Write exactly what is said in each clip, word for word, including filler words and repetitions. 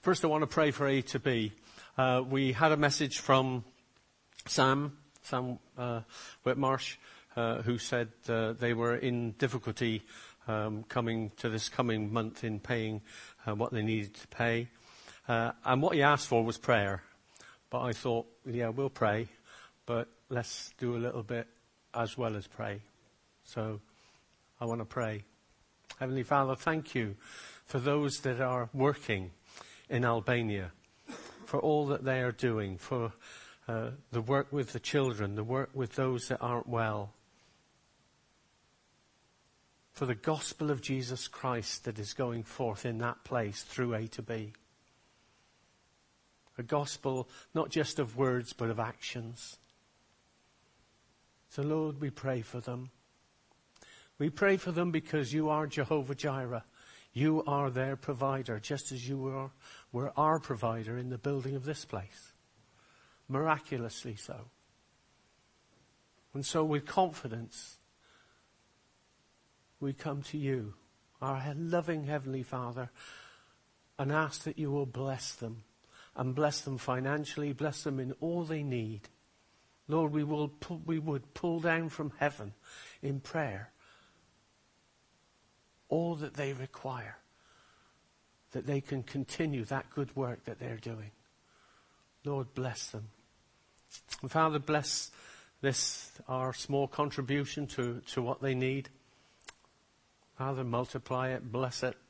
First, I want to pray for A to B. Uh, we had a message from Sam, Sam uh, Whitmarsh, uh, who said uh, they were in difficulty um, coming to this coming month in paying uh, what they needed to pay. Uh, and what he asked for was prayer. But I thought, yeah, we'll pray, but let's do a little bit as well as pray. So I want to pray. Heavenly Father, thank you for those that are working in Albania, for all that they are doing, for uh, the work with the children, the work with those that aren't well, for the gospel of Jesus Christ that is going forth in that place through A to B. A gospel not just of words but of actions. So Lord, we pray for them. We pray for them because you are Jehovah Jireh. You are their provider, just as you were, were our provider in the building of this place. Miraculously so. And so with confidence, we come to you, our loving Heavenly Father, and ask that you will bless them, and bless them financially, bless them in all they need. Lord, we will pu- we would pull down from heaven in prayer all that they require, that they can continue that good work that they're doing. Lord, bless them. And Father, bless this, our small contribution to, to what they need. Father, multiply it, bless it,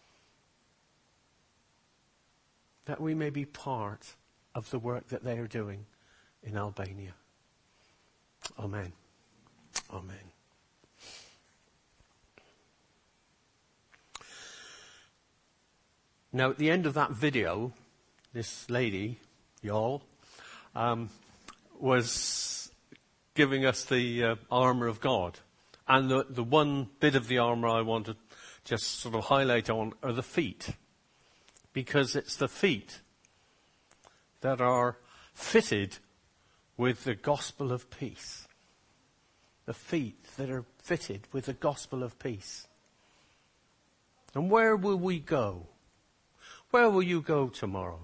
that we may be part of the work that they are doing in Albania. Amen. Amen. Now, at the end of that video, this lady, y'all, um, was giving us the uh, armour of God. And the, the one bit of the armour I want to just sort of highlight on are the feet. Because it's the feet that are fitted with the gospel of peace. The feet that are fitted with the gospel of peace. And where will we go? Where will you go tomorrow?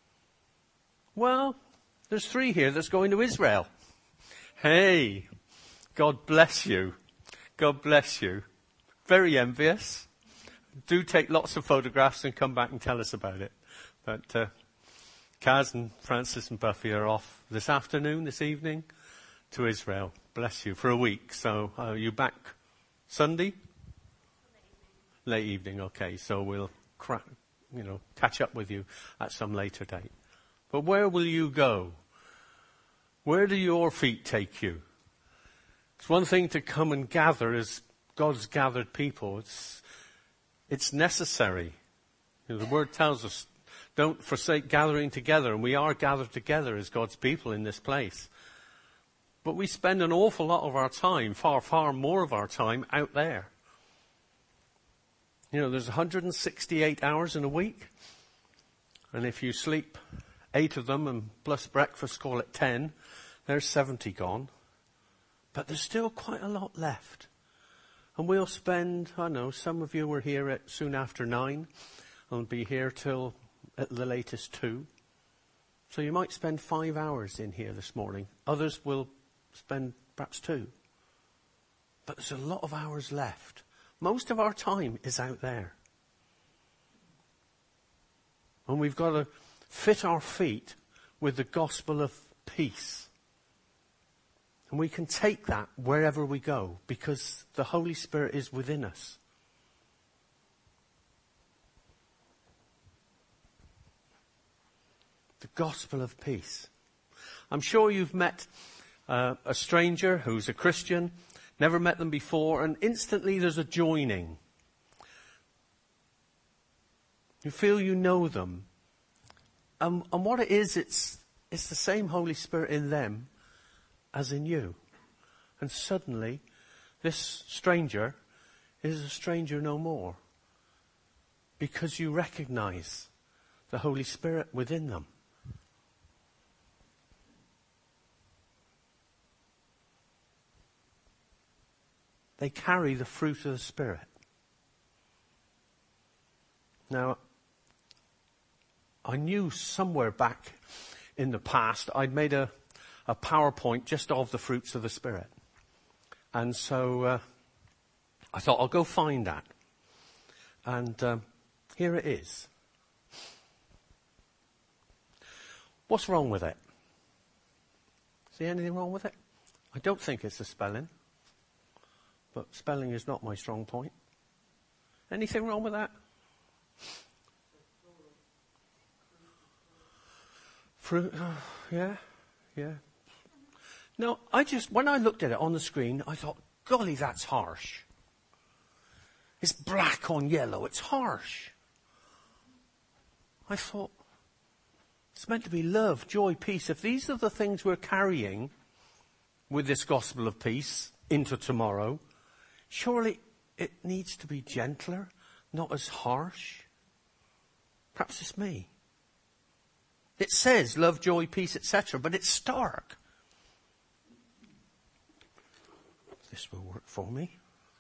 Well, there's three here that's going to Israel. Hey, God bless you. God bless you. Very envious. Do take lots of photographs and come back and tell us about it. But uh, Kaz and Francis and Buffy are off this afternoon, this evening, to Israel. Bless you, for a week. So uh, are you back Sunday? Late evening, okay. So we'll cra- you know, catch up with you at some later date. But where will you go? Where do your feet take you? It's one thing to come and gather as God's gathered people. It's It's necessary. You know, the word tells us, don't forsake gathering together. And we are gathered together as God's people in this place. But we spend an awful lot of our time, far, far more of our time, out there. You know, there's one hundred sixty-eight hours in a week. And if you sleep eight of them and plus breakfast, call it ten, there's seventy gone. But there's still quite a lot left. And we'll spend, I know, some of you were here at soon after nine and be here till at the latest two. So you might spend five hours in here this morning. Others will spend perhaps two. But there's a lot of hours left. Most of our time is out there. And we've got to fit our feet with the gospel of peace. And we can take that wherever we go because the Holy Spirit is within us. The gospel of peace. I'm sure you've met uh, a stranger who's a Christian, never met them before, and instantly there's a joining. You feel you know them. Um, and what it is, it's, it's the same Holy Spirit in them as in you. And suddenly, this stranger is a stranger no more. Because you recognize the Holy Spirit within them. They carry the fruit of the Spirit. Now, I knew somewhere back in the past I'd made a, a PowerPoint just of the fruits of the Spirit. And so uh, I thought, I'll go find that. And um, here it is. What's wrong with it? See anything wrong with it? I don't think it's the spelling. But spelling is not my strong point. Anything wrong with that? Fruit, oh, yeah, yeah. No, I just, when I looked at it on the screen, I thought, golly, that's harsh. It's black on yellow, it's harsh. I thought, it's meant to be love, joy, peace. If these are the things we're carrying with this gospel of peace into tomorrow, surely it needs to be gentler, not as harsh. Perhaps it's me. It says love, joy, peace, et cetera, but it's stark. This will work for me.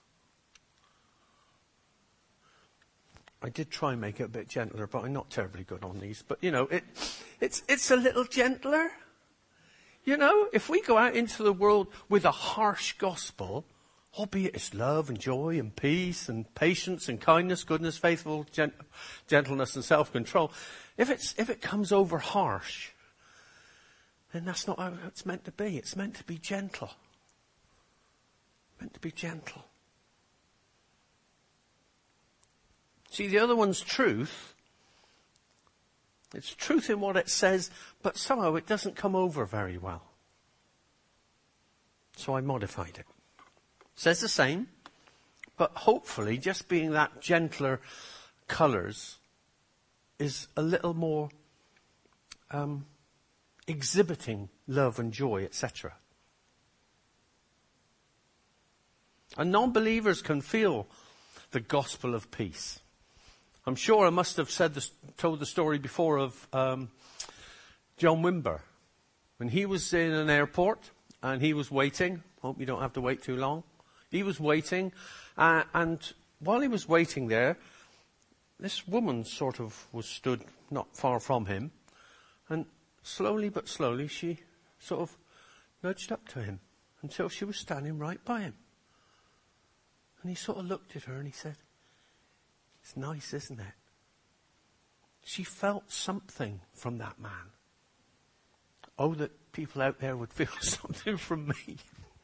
I did try and make it a bit gentler, but I'm not terribly good on these. But, you know, it, it's, it's a little gentler. You know, if we go out into the world with a harsh gospel, albeit it's love and joy and peace and patience and kindness, goodness, faithful, gent- gentleness and self-control, if it's if it comes over harsh, then that's not how it's meant to be. It's meant to be gentle. Meant to be gentle. See, the other one's truth. It's truth in what it says, but somehow it doesn't come over very well. So I modified it. Says the same, but hopefully just being that gentler colours is a little more um, exhibiting love and joy, et cetera. And non-believers can feel the gospel of peace. I'm sure I must have said this, told the story before of um, John Wimber. When he was in an airport and he was waiting, hope you don't have to wait too long. He was waiting, uh, and while he was waiting there, this woman sort of was stood not far from him, and slowly but slowly she sort of nudged up to him until she was standing right by him. And he sort of looked at her and he said, "It's nice, isn't it?" She felt something from that man. Oh, that people out there would feel something from me.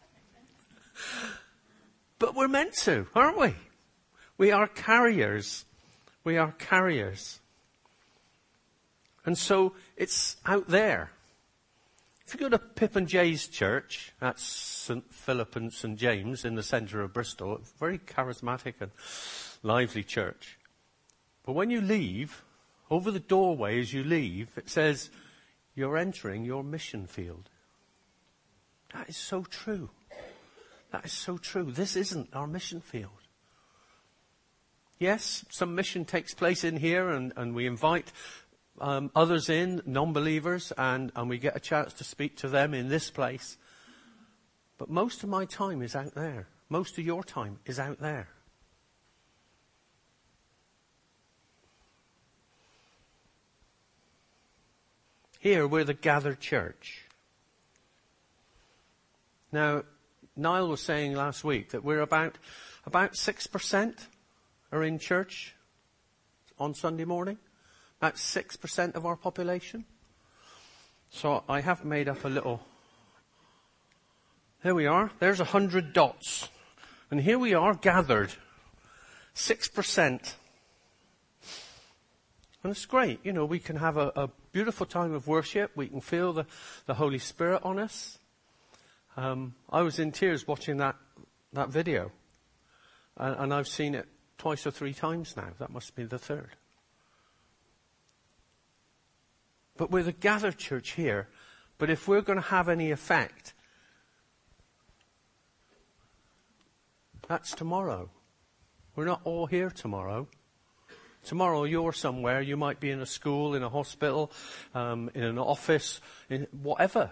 But we're meant to, aren't we? We are carriers. We are carriers. And so it's out there. If you go to Pip and Jay's church, that's Saint Philip and Saint James in the centre of Bristol, a very charismatic and lively church. But when you leave, over the doorway as you leave, it says, you're entering your mission field. That is so true. That is so true. This isn't our mission field. Yes, some mission takes place in here, and, and we invite um, others in, non-believers, and, and we get a chance to speak to them in this place. But most of my time is out there. Most of your time is out there. Here, we're the gathered church. Now, Niall was saying last week that we're about about six percent are in church on Sunday morning. About six percent of our population. So I have made up a little... There we are. There's a hundred dots. And here we are gathered. six percent. And it's great. You know, we can have a, a beautiful time of worship. We can feel the, the Holy Spirit on us. Um, I was in tears watching that, that video. And, and I've seen it twice or three times now. That must be the third. But we're the gathered church here. But if we're going to have any effect, that's tomorrow. We're not all here tomorrow. Tomorrow you're somewhere. You might be in a school, in a hospital, um, in an office, in whatever.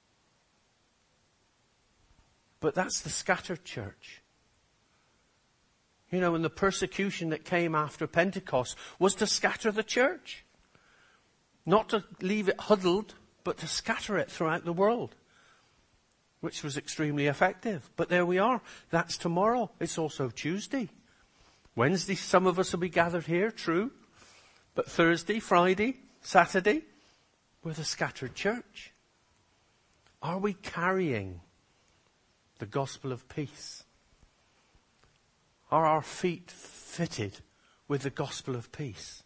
But that's the scattered church. You know, and the persecution that came after Pentecost was to scatter the church. Not to leave it huddled, but to scatter it throughout the world, which was extremely effective. But there we are. That's tomorrow. It's also Tuesday. Wednesday, some of us will be gathered here, true. But Thursday, Friday, Saturday, we're the scattered church. Are we carrying the gospel of peace? Are our feet fitted with the gospel of peace?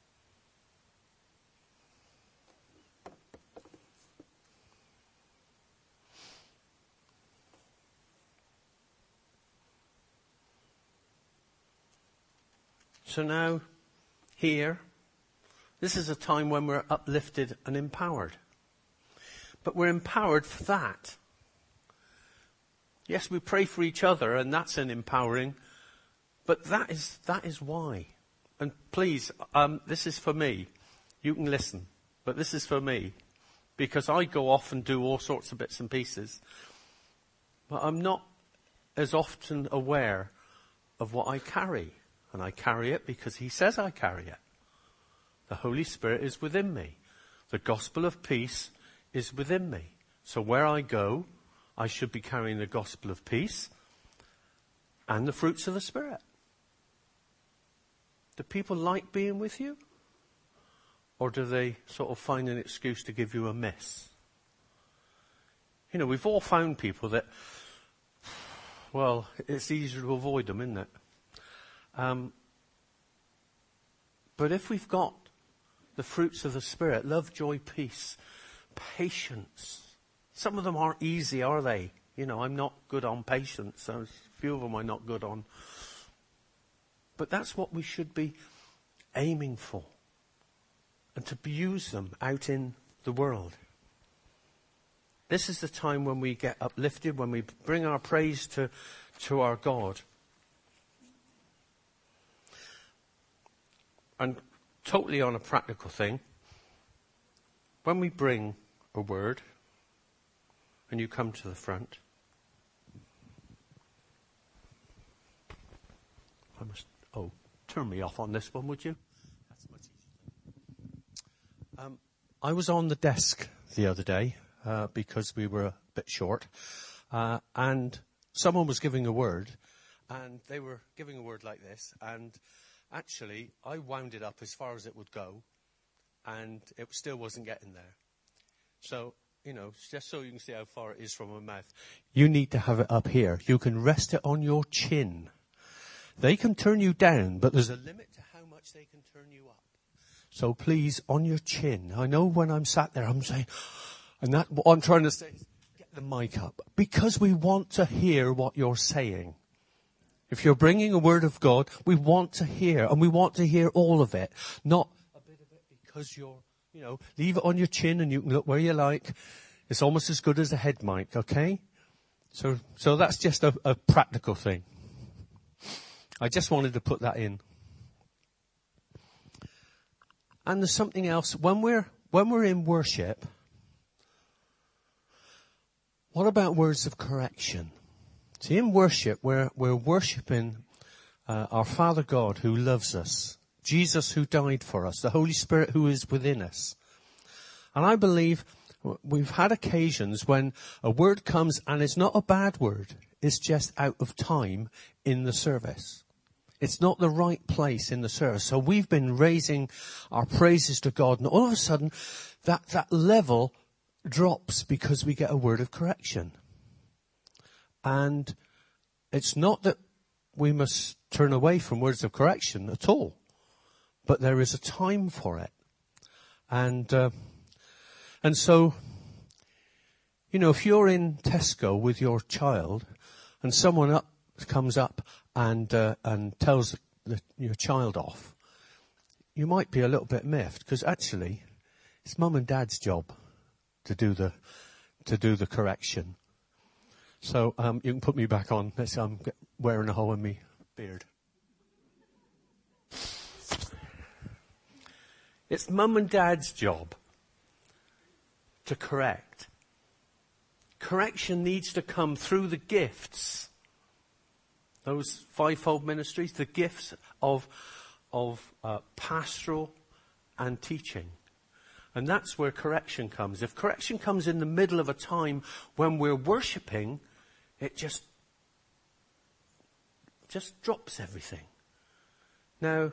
So now, here, this is a time when we're uplifted and empowered. But we're empowered for that. Yes, we pray for each other, and that's an empowering. But that is that is why. And please, um, this is for me. You can listen, but this is for me. Because I go off and do all sorts of bits and pieces. But I'm not as often aware of what I carry. And I carry it because he says I carry it. The Holy Spirit is within me. The gospel of peace is within me. So where I go, I should be carrying the gospel of peace and the fruits of the Spirit. Do people like being with you? Or do they sort of find an excuse to give you a miss? You know, we've all found people that, well, it's easier to avoid them, isn't it? Um, but if we've got the fruits of the Spirit, love, joy, peace, patience. Some of them aren't easy, are they? You know, I'm not good on patience. A few of them I'm not good on. But that's what we should be aiming for. And to use them out in the world. This is the time when we get uplifted, when we bring our praise to, to our God. And totally on a practical thing, when we bring a word, and you come to the front, I must, oh, turn me off on this one, would you? That's much easier. Um, I was on the desk the other day, uh, because we were a bit short, uh, and someone was giving a word, and they were giving a word like this, and actually, I wound it up as far as it would go, and it still wasn't getting there. So, you know, just so you can see how far it is from my mouth, you need to have it up here. You can rest it on your chin. They can turn you down, but there's a limit to how much they can turn you up. So please, on your chin. I know when I'm sat there, I'm saying, and that what I'm trying to say is, get the mic up. Because we want to hear what you're saying. If you're bringing a word of God, we want to hear, and we want to hear all of it. Not a bit of it because you're, you know, leave it on your chin and you can look where you like. It's almost as good as a head mic, okay? So, so that's just a, a practical thing. I just wanted to put that in. And there's something else. When we're, when we're in worship, what about words of correction? See, in worship, we're, we're worshipping uh, our Father God who loves us, Jesus who died for us, the Holy Spirit who is within us. And I believe we've had occasions when a word comes and it's not a bad word. It's just out of time in the service. It's not the right place in the service. So we've been raising our praises to God, and all of a sudden that, that level drops because we get a word of correction. And it's not that we must turn away from words of correction at all, but there is a time for it. And uh, and so, you know, if you're in Tesco with your child and someone up comes up and uh, and tells the, your child off, you might be a little bit miffed because actually it's mum and dad's job to do the to do the correction. So um, you can put me back on. Let's, I'm wearing a hole in my beard. It's mum and dad's job to correct. Correction needs to come through the gifts. Those fivefold ministries, the gifts of, of uh, pastoral and teaching. And that's where correction comes. If correction comes in the middle of a time when we're worshipping, it just, just drops everything. Now,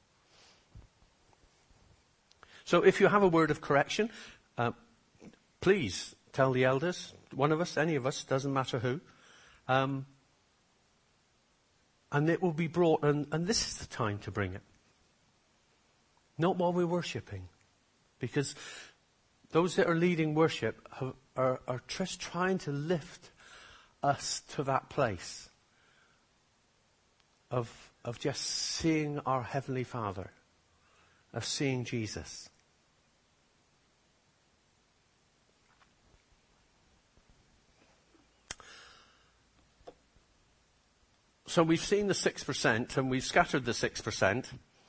so if you have a word of correction, uh, please tell the elders, one of us, any of us, doesn't matter who. Um, and it will be brought, and, and this is the time to bring it. Not while we're worshipping. Because those that are leading worship have, are, are just trying to lift us to that place of, of just seeing our Heavenly Father, of seeing Jesus. So we've seen the six percent and we've scattered the six percent.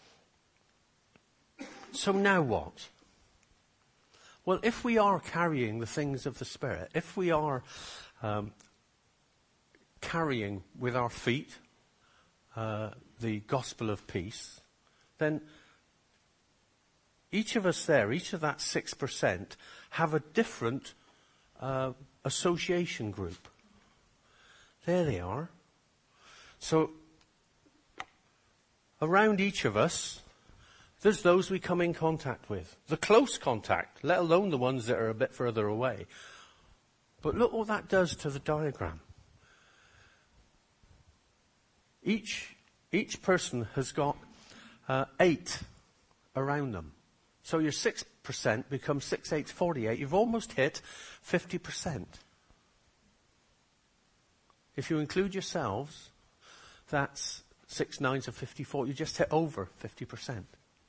So now what? Well, if we are carrying the things of the Spirit, if we are um, carrying with our feet uh, the gospel of peace, then each of us there, each of that six percent, have a different uh, association group. There they are. So, around each of us, there's those we come in contact with. The close contact, let alone the ones that are a bit further away. But look what that does to the diagram. Each, each person has got uh, eight around them. So your six percent becomes six eights, forty-eight. You've almost hit fifty percent. If you include yourselves, that's six nines of fifty-four. You just hit over fifty percent.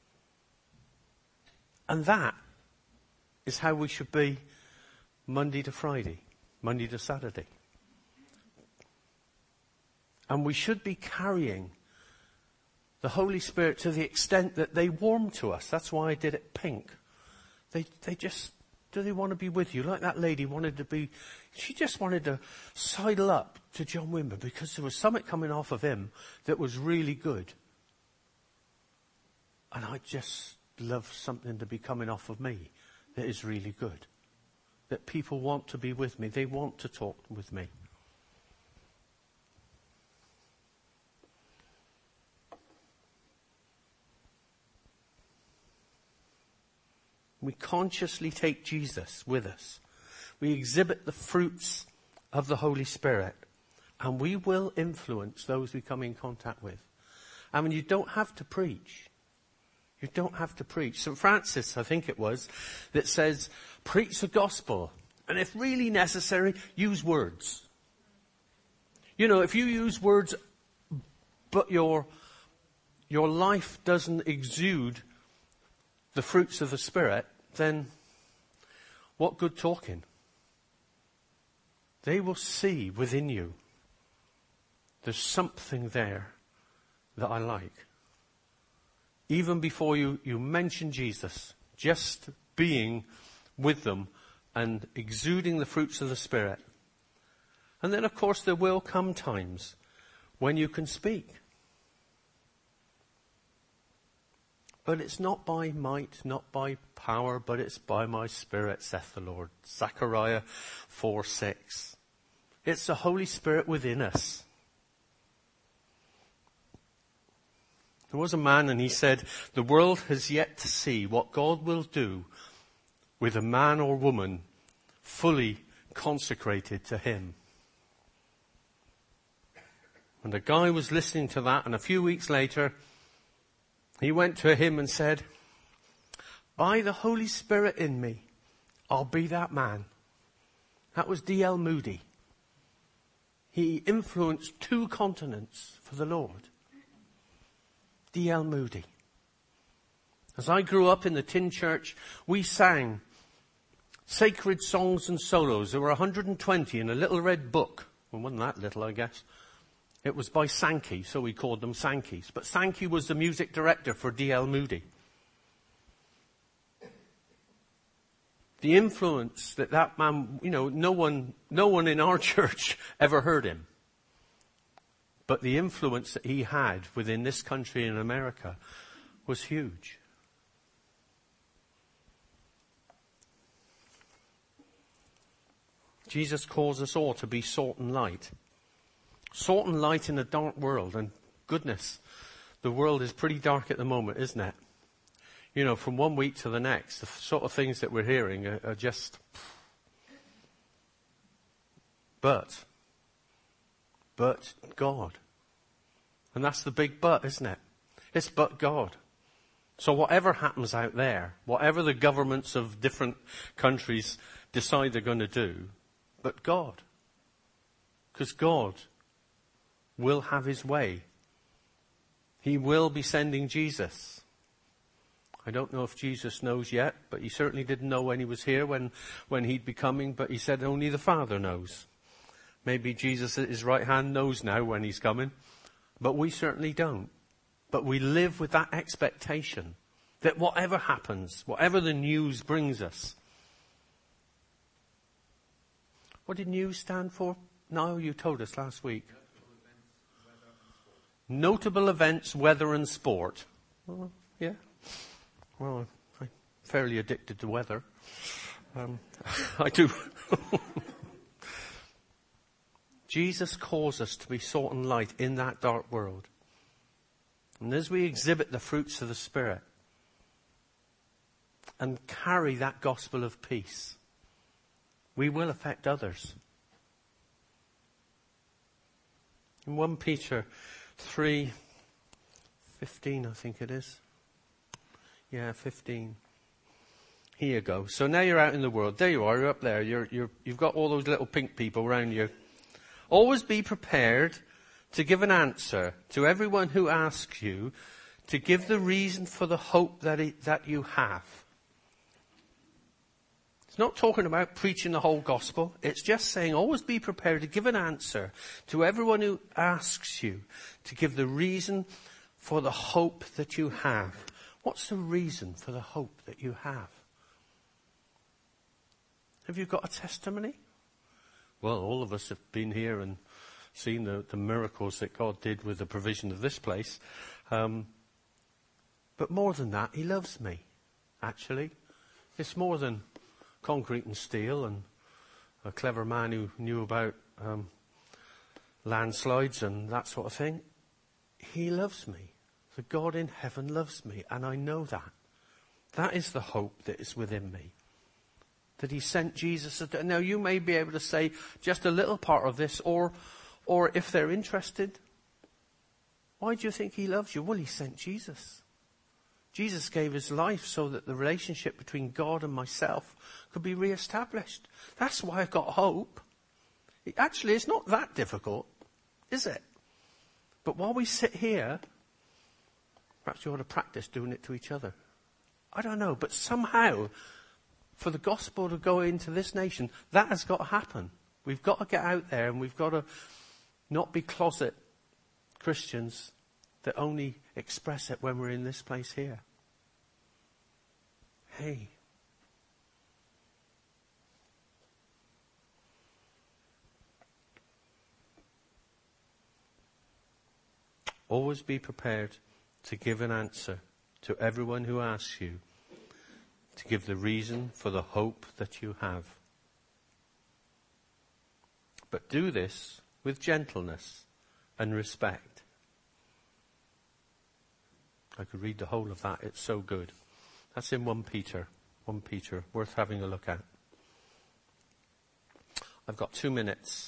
And that is how we should be Monday to Friday, Monday to Saturday. And we should be carrying the Holy Spirit to the extent that they warm to us. That's why I did it pink. They, they just, do they want to be with you? Like that lady wanted to be, she just wanted to sidle up to John Wimber because there was something coming off of him that was really good. And I just love something to be coming off of me that is really good. That people want to be with me. They want to talk with me. We consciously take Jesus with us. We exhibit the fruits of the Holy Spirit. And we will influence those we come in contact with. I mean, you don't have to preach. You don't have to preach. Saint Francis, I think it was, that says, preach the gospel. And if really necessary, use words. You know, if you use words, but your, your life doesn't exude the fruits of the Spirit, then what good talking? They will see within you there's something there that I like. Even before you, you mention Jesus, just being with them and exuding the fruits of the Spirit. And then, of course, there will come times when you can speak. But it's not by might, not by power, but it's by my Spirit, saith the Lord. Zechariah four six. It's the Holy Spirit within us. There was a man and he said, the world has yet to see what God will do with a man or woman fully consecrated to him. And the guy was listening to that, and a few weeks later, he went to him and said, by the Holy Spirit in me, I'll be that man. That was D L Moody. He influenced two continents for the Lord. D L Moody. As I grew up in the Tin Church, we sang sacred songs and solos. There were one hundred twenty in a little red book. Well, wasn't that little, I guess. It was by Sankey, so we called them Sankeys. But Sankey was the music director for D L Moody. The influence that that man, you know, no one, no one in our church ever heard him. But the influence that he had within this country in America was huge. Jesus calls us all to be salt and light. Salt and light in a dark world. And goodness, the world is pretty dark at the moment, isn't it? You know, from one week to the next, the sort of things that we're hearing are, are just... But, but God. And that's the big but, isn't it? It's but God. So whatever happens out there, whatever the governments of different countries decide they're going to do, but God. Because God will have his way. He will be sending Jesus. I don't know if Jesus knows yet, but he certainly didn't know when he was here, when, when he'd be coming, but he said only the Father knows. Maybe Jesus at his right hand knows now when he's coming, but we certainly don't. But we live with that expectation that whatever happens, whatever the news brings us. What did news stand for? No, you told us last week. Notable events, weather and sport. Well, yeah. Well, I'm fairly addicted to weather. Um, I do. Jesus calls us to be salt and light in that dark world. And as we exhibit the fruits of the Spirit and carry that gospel of peace, we will affect others. In First Peter three fifteen, I think it is. Yeah, fifteen. Here you go. So now you're out in the world. There you are. You're up there. You're, you're, you've got all those little pink people around you. Always be prepared to give an answer to everyone who asks you, to give the reason for the hope that it, that you have. It's not talking about preaching the whole gospel. It's just saying always be prepared to give an answer to everyone who asks you, to give the reason for the hope that you have. What's the reason for the hope that you have? Have you got a testimony? Well, all of us have been here and seen the, the miracles that God did with the provision of this place. Um, but more than that, he loves me, actually. It's more than concrete and steel and a clever man who knew about um, landslides and that sort of thing. He loves me. The God in heaven loves me, and I know that. That is the hope that is within me. That he sent Jesus. Now, you may be able to say just a little part of this, or, or if they're interested, why do you think he loves you? Well, he sent Jesus. Jesus gave his life so that the relationship between God and myself could be reestablished. That's why I've got hope. It, actually, it's not that difficult, is it? But while we sit here, perhaps you ought to practice doing it to each other. I don't know, but somehow, for the gospel to go into this nation, that has got to happen. We've got to get out there and we've got to not be closet Christians that only express it when we're in this place here. Hey. Always be prepared to give an answer to everyone who asks you, to give the reason for the hope that you have. But do this with gentleness and respect. I could read the whole of that. It's so good. That's in First Peter. First Peter, worth having a look at. I've got two minutes.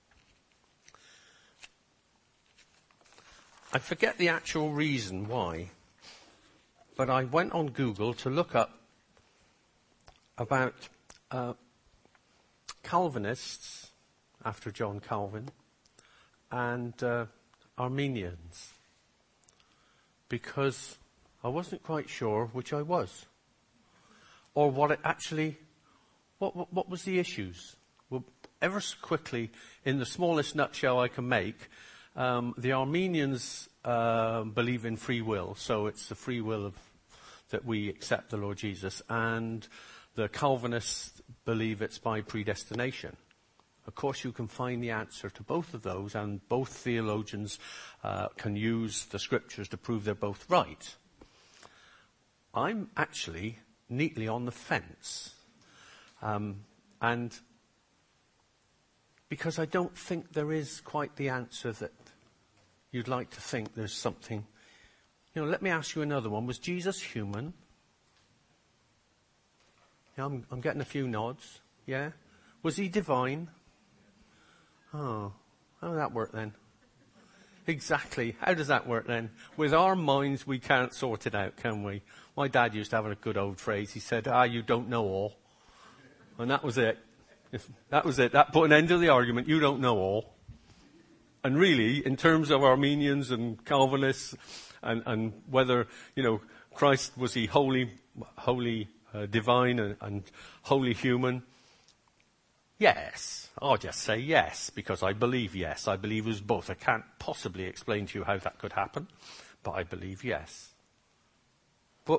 I forget the actual reason why, but I went on Google to look up about uh, Calvinists, after John Calvin, and uh, Arminians, because I wasn't quite sure which I was, or what it actually, what, what, what was the issues. Well, ever so quickly, in the smallest nutshell I can make, um, the Arminians uh, believe in free will, so it's the free will of that we accept the Lord Jesus, and the Calvinists believe it's by predestination. Of course, you can find the answer to both of those, and both theologians uh, can use the scriptures to prove they're both right. I'm actually neatly on the fence. Um, and because I don't think there is quite the answer that you'd like to think there's something. You know, let me ask you another one. Was Jesus human? Yeah, I'm, I'm getting a few nods. Yeah? Was he divine? Oh, how does that work then? Exactly. How does that work then? With our minds, we can't sort it out, can we? My dad used to have a good old phrase. He said, ah, you don't know all. And that was it. If that was it. That put an end to the argument. You don't know all. And really, in terms of Armenians and Calvinists, and, and whether, you know, Christ, was he wholly, wholly uh, divine and, and wholly human? Yes. I'll just say yes, because I believe yes. I believe it was both. I can't possibly explain to you how that could happen, but I believe yes. But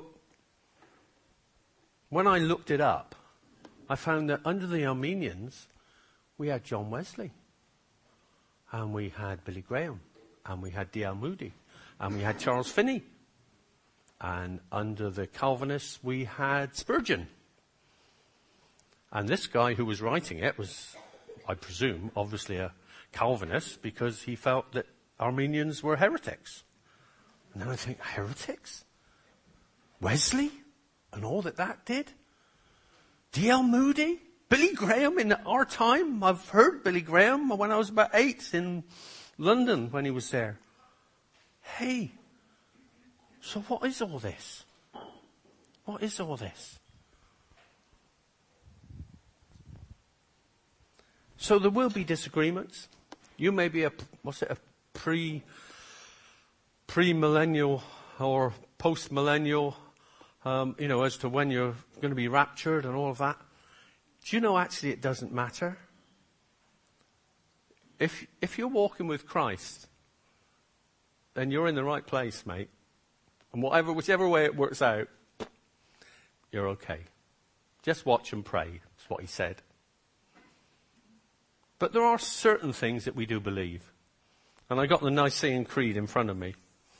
when I looked it up, I found that under the Armenians, we had John Wesley, and we had Billy Graham, and we had D L Moody, and we had Charles Finney. And under the Calvinists, we had Spurgeon. And this guy who was writing it was, I presume, obviously a Calvinist, because he felt that Armenians were heretics. And then I think, heretics? Wesley? And all that that did? D L Moody? Billy Graham in our time? I've heard Billy Graham when I was about eight in London when he was there. Hey, so what is all this? What is all this? So there will be disagreements. You may be a, what's it, a pre, pre-millennial or post-millennial, um, you know, as to when you're going to be raptured and all of that. Do you know actually it doesn't matter? If, if you're walking with Christ, then you're in the right place, mate. And whatever, whichever way it works out, you're okay. Just watch and pray, is what he said. But there are certain things that we do believe. And I got the Nicene Creed in front of me.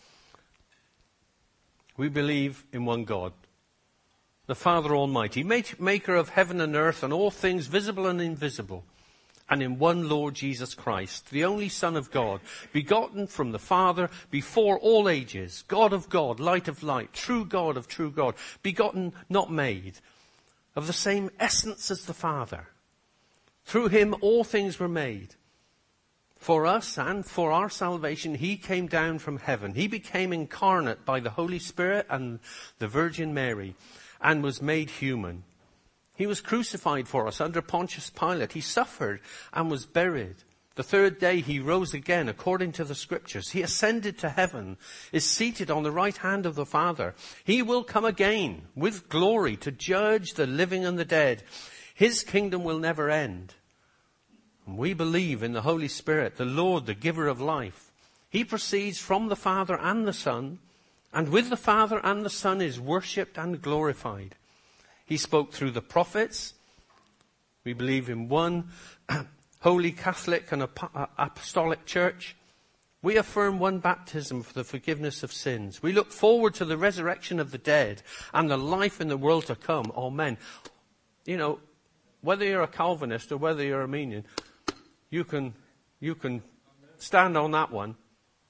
We believe in one God, the Father Almighty, maker of heaven and earth and all things visible and invisible, and in one Lord Jesus Christ, the only Son of God, begotten from the Father before all ages, God of God, light of light, true God of true God, begotten, not made, of the same essence as the Father. Through him all things were made. For us and for our salvation, he came down from heaven. He became incarnate by the Holy Spirit and the Virgin Mary and was made human. He was crucified for us under Pontius Pilate. He suffered and was buried. The third day he rose again according to the scriptures. He ascended to heaven, is seated on the right hand of the Father. He will come again with glory to judge the living and the dead. His kingdom will never end. And we believe in the Holy Spirit, the Lord, the giver of life. He proceeds from the Father and the Son, and with the Father and the Son is worshipped and glorified. He spoke through the prophets. We believe in one holy Catholic and apostolic church. We affirm one baptism for the forgiveness of sins. We look forward to the resurrection of the dead and the life in the world to come. Amen. You know, whether you're a Calvinist or whether you're Armenian, you can, you can stand on that one.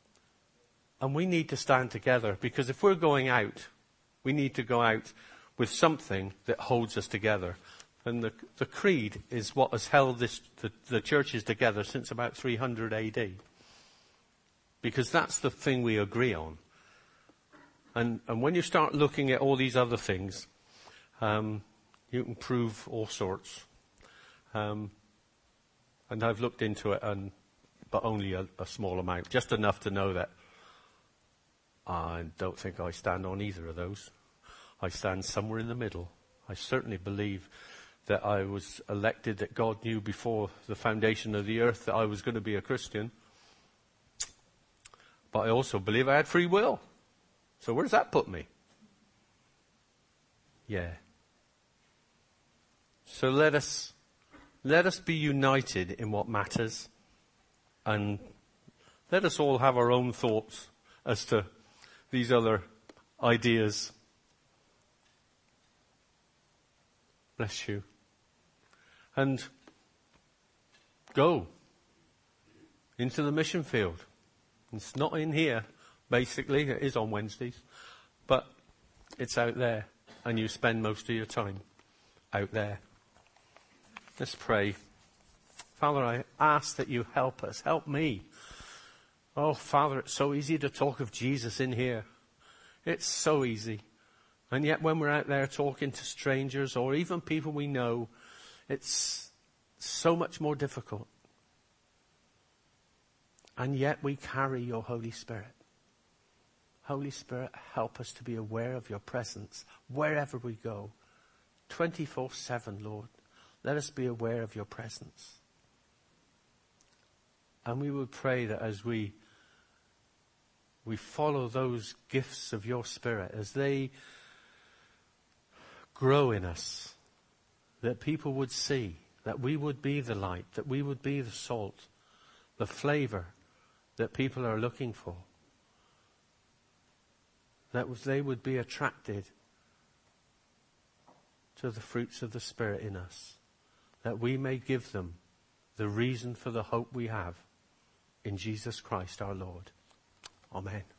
And we need to stand together, because if we're going out, we need to go out with something that holds us together. And the, the creed is what has held this, the, the churches together since about three hundred A D. Because that's the thing we agree on. And, and when you start looking at all these other things, um, you can prove all sorts. Um, and I've looked into it, and, but only a, a small amount. Just enough to know that I don't think I stand on either of those. I stand somewhere in the middle. I certainly believe that I was elected, that God knew before the foundation of the earth that I was going to be a Christian. But I also believe I had free will. So where does that put me? Yeah. So let us, let us be united in what matters. And let us all have our own thoughts as to these other ideas. Bless you. And go. into the mission field. It's not in here, basically. It is on Wednesdays. But it's out there. And you spend most of your time out there. Let's pray. Father, I ask that you help us. Help me. Oh, Father, it's so easy to talk of Jesus in here. It's so easy. And yet when we're out there talking to strangers or even people we know, it's so much more difficult. And yet we carry your Holy Spirit. Holy Spirit, help us to be aware of your presence wherever we go. twenty-four seven, Lord. Let us be aware of your presence. And we would pray that as we, we follow those gifts of your Spirit, as they grow in us, that people would see, that we would be the light, that we would be the salt, the flavor that people are looking for. That they would be attracted to the fruits of the Spirit in us. That we may give them the reason for the hope we have in Jesus Christ our Lord. Amen.